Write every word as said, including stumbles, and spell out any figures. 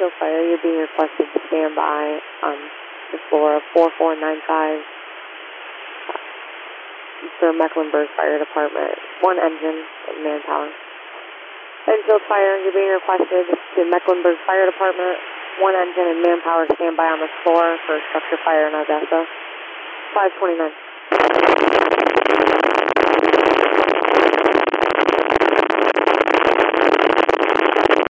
Enfield Fire, you're being requested to stand by on the floor of four four nine five for Mecklenburg Fire Department. One engine and manpower. Enfield Fire, you're being requested to Mecklenburg Fire Department. One engine and manpower stand by on the floor for structure fire in Odessa. five twenty-nine.